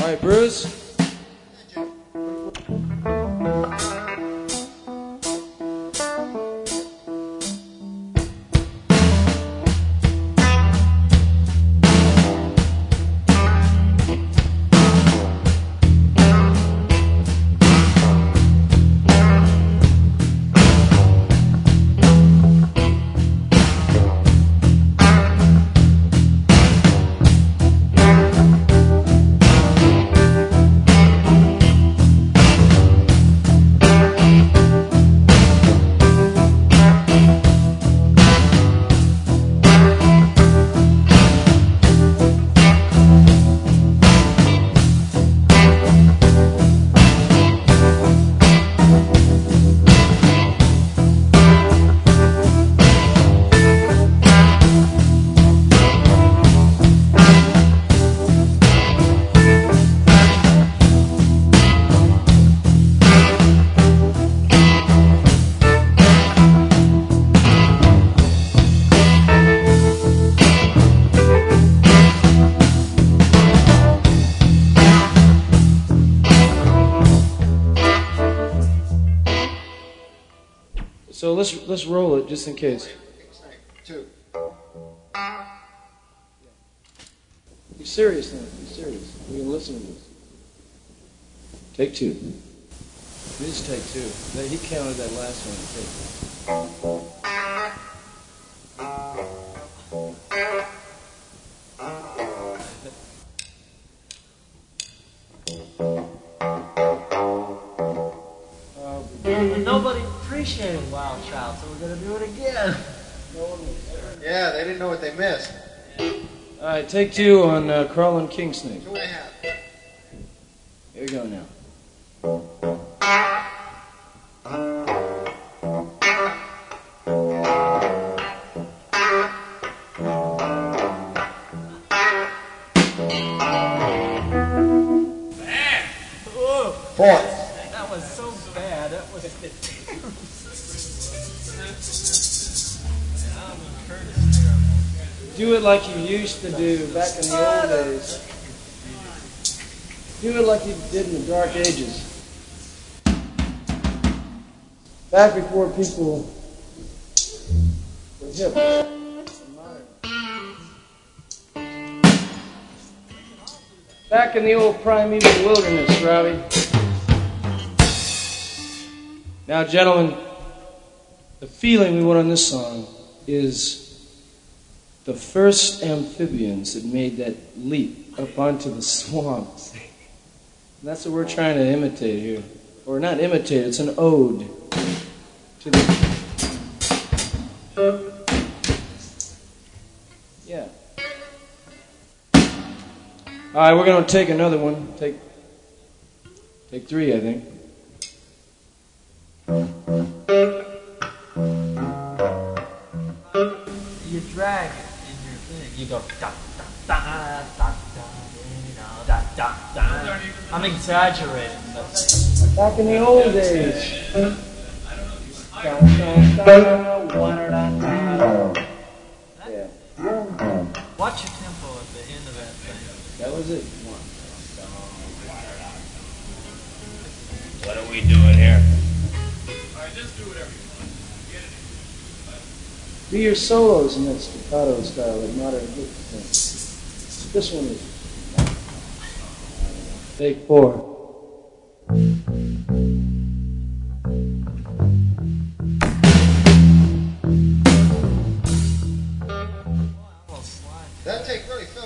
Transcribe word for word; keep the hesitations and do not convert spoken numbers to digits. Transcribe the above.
All right, Bruce. So let's let's roll it just in case. Two. Be serious now. Be serious. We can listen to this. Take two. This is take two. He counted that last one. Take Nobody appreciated Wild Child, so we're going to do it again. Yeah, they didn't know what they missed. All right, take two on uh, Crawling King Snake. Two and a half. Here we go now. Fourth. That was so bad. That was. Do it like you used to do back in the old days. Do it like you did in the Dark Ages. Back before people were hip. Back in the old primeval wilderness, Robbie. Now, gentlemen, the feeling we want on this song is the first amphibians that made that leap up onto the swamps. And that's what we're trying to imitate here. Or not imitate, it's an ode to the... Yeah. All right, we're going to take another one. Take, take three, I think. You drag it in your thing. You go da da da da da da da da. I'm exaggerating, but Back in the old days. Yeah. watch your tempo at the end of that thing. That was it. What are we doing here? Alright, just do whatever you want. Get it in. Do your solos in that staccato style, like modern hip thing. This one is. Take four. That take really fell